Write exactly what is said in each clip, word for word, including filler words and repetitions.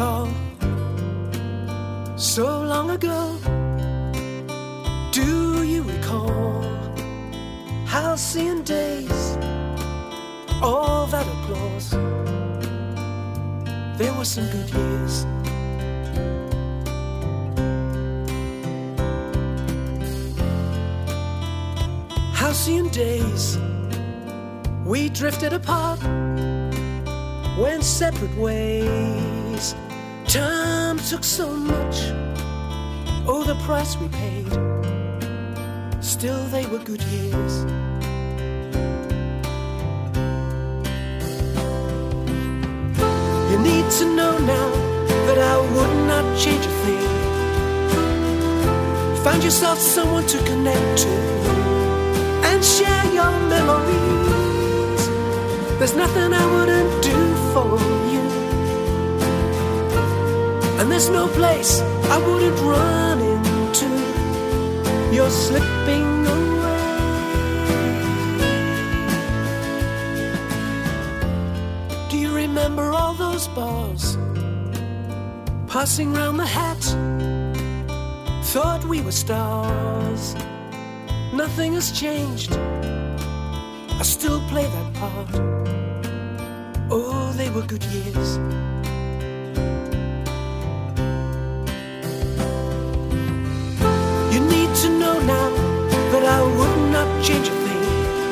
all so long ago. Do you recall halcyon days, all that applause? There were some good years. Halcyon days, we drifted apart, went separate ways. Time took so much, oh, the price we paid. Still they were good years. You need to know now that I would not change a thing. Find yourself someone to connect to and share your memories. There's nothing I wouldn't do for you, and there's no place I wouldn't run into. You're slipping away. Do you remember all those bars passing round the hat? Thought we were stars. Nothing has changed, I still play that part. Oh, they were good years. You need to know now that I would not change a thing.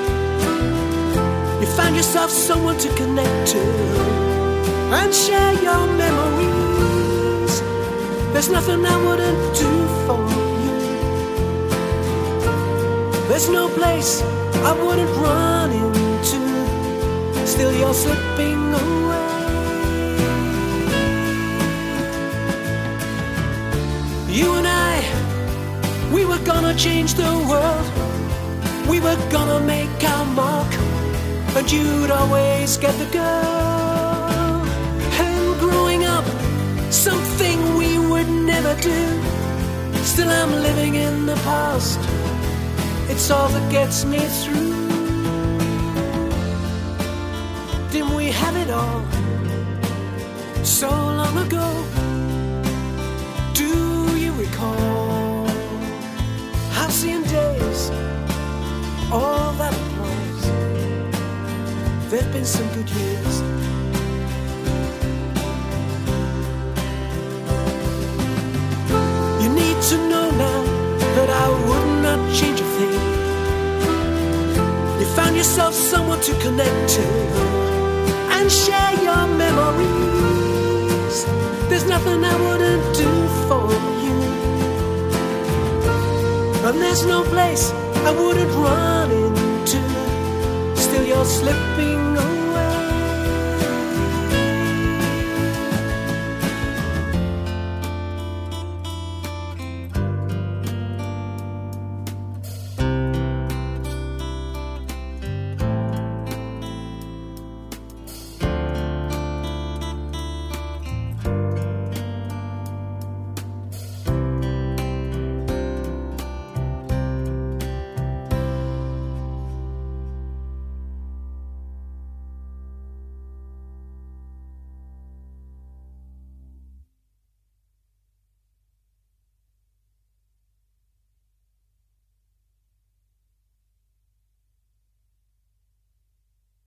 You find yourself someone to connect to and share your memories. There's nothing I wouldn't do for you. There's no place I wouldn't run into. Still you're slipping away. You and I, we were gonna change the world. We were gonna make our mark, and you'd always get the girl. And growing up, something we would never do. Still I'm living in the past. It's all that gets me through. Didn't we have it all so long ago? Do you recall halcyon days, all that applause? There've been some good years. You need to know now that I would not change a thing. You found yourself someone to connect to and share your memories. There's nothing I wouldn't do for you, and there's no place I wouldn't run into. Still you're slipping